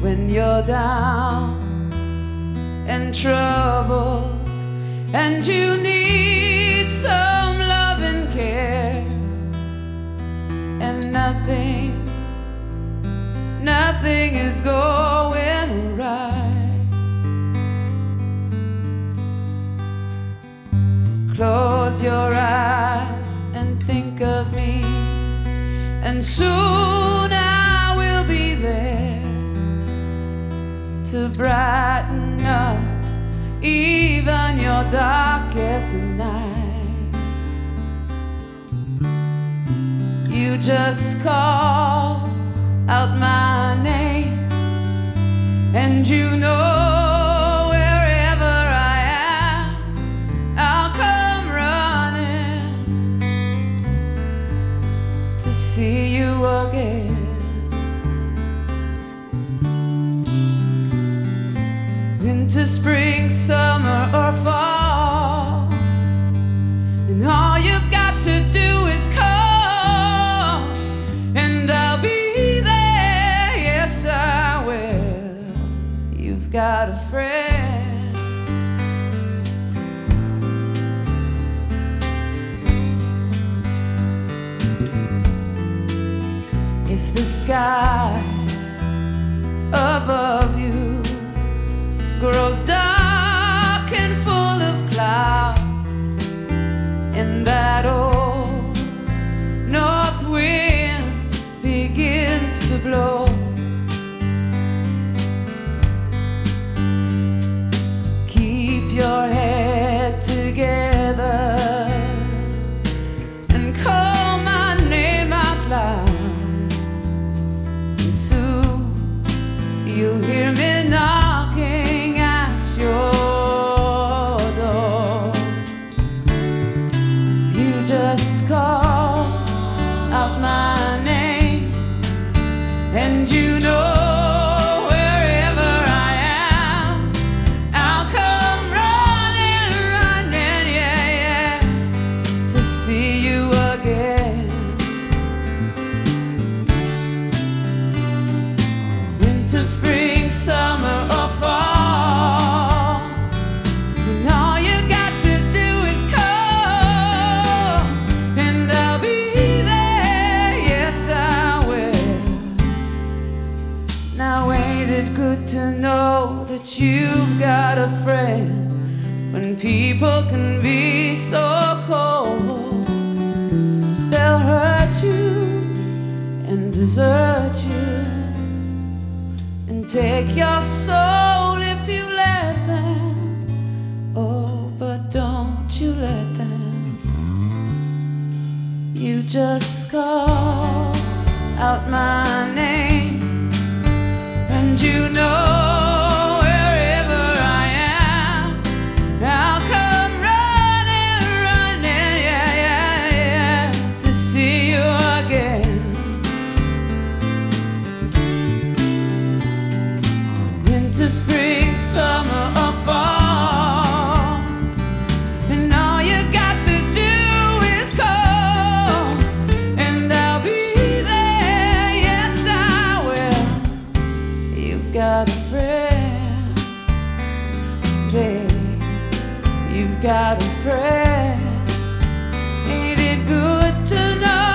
when you're down and troubled and you need some love and care, and nothing is going right. Close your eyes and think of me, and soon I will be there to brighten up even your darkest night. You just call out my name, and you know wherever I am, I'll come running to see you again. Winter, spring, summer, or fall, and all you've got to do is call, and I'll be there. Yes, I will. You've got a friend. If the sky above you grows dark and full of clouds, and that old north wind begins to blow, keep your head together and call my name out loud, and soon you'll hear me knocking at your door. You just call out my name, and you know wherever I am, I'll come running, yeah, to see you again. Winter, spring, summer, or fall, and all you got to do is call, and I'll be there. Yes, I will. Now ain't it good to know that you've got a friend when people can be so cold? They'll hurt you and desert you and take your soul if you let them. Oh, but don't you let them. You just call out my name, and you know wherever I am, I'll come running, yeah, to see you again. Winter, spring, summer, or fall, and all you got to do is call, and I'll be there. Yes, I will. You've got a friend, babe. You've got a friend. Ain't it good to know